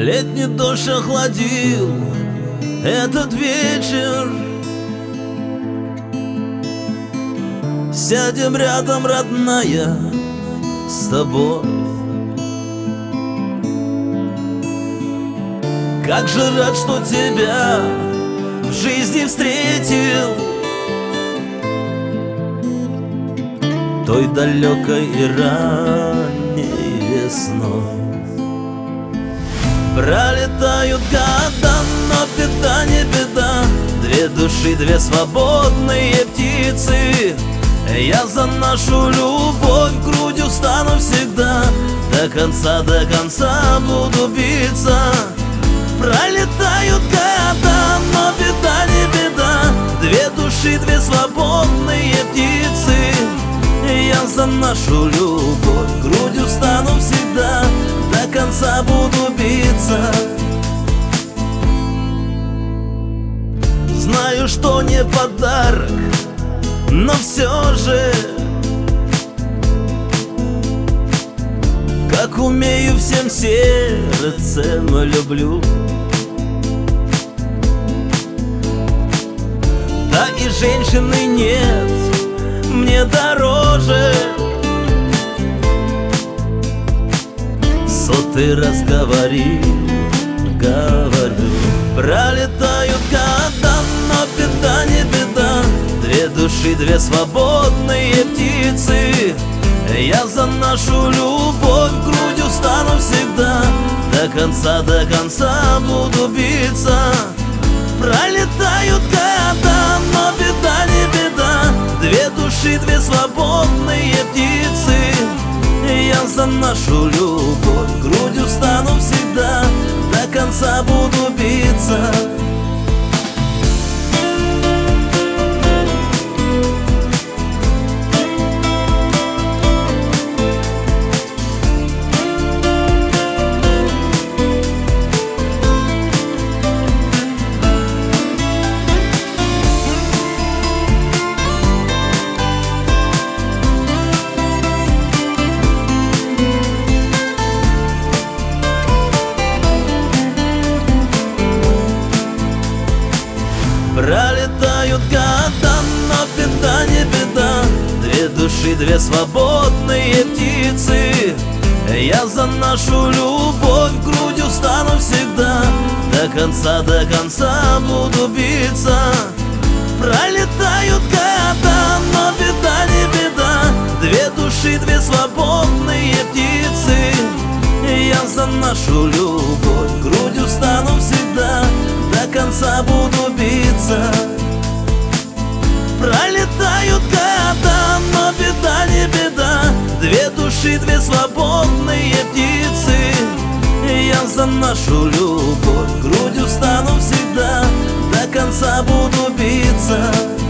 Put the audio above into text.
Летний дождь охладил этот вечер. Сядем рядом, родная, с тобой. Как же рад, что тебя в жизни встретил, той далекой и ранней весной. Пролетают года, но беда не беда. Две души, две свободные птицы. Я за нашу любовь грудью стану всегда. До конца буду биться. Пролетают года, но беда не беда. Две души, две свободные птицы. Я за нашу любовь грудью стану всегда. До конца буду биться. Знаю, что не подарок, но все же, как умею, всем сердцем люблю. Да и женщины нет мне дороже. Сотый раз говорю. Пролетают года, но беда не беда. Две души, две свободные птицы. Я за нашу любовь грудью стану всегда. До конца буду биться. Пролетают года, но беда не беда. Две души, две свободные птицы. Я за нашу любовь грудью стану всегда. До конца буду биться. Пролетают года, но беда не беда. Две души, две свободные птицы. Я за нашу любовь грудью стану всегда. До конца буду биться. Пролетают года, но беда не беда. Две души, две свободные птицы. Я за нашу любовь. конца буду биться. Пролетают года, но беда не беда. Две души, две свободные птицы. Я за нашу любовь грудью стану всегда. До конца буду биться.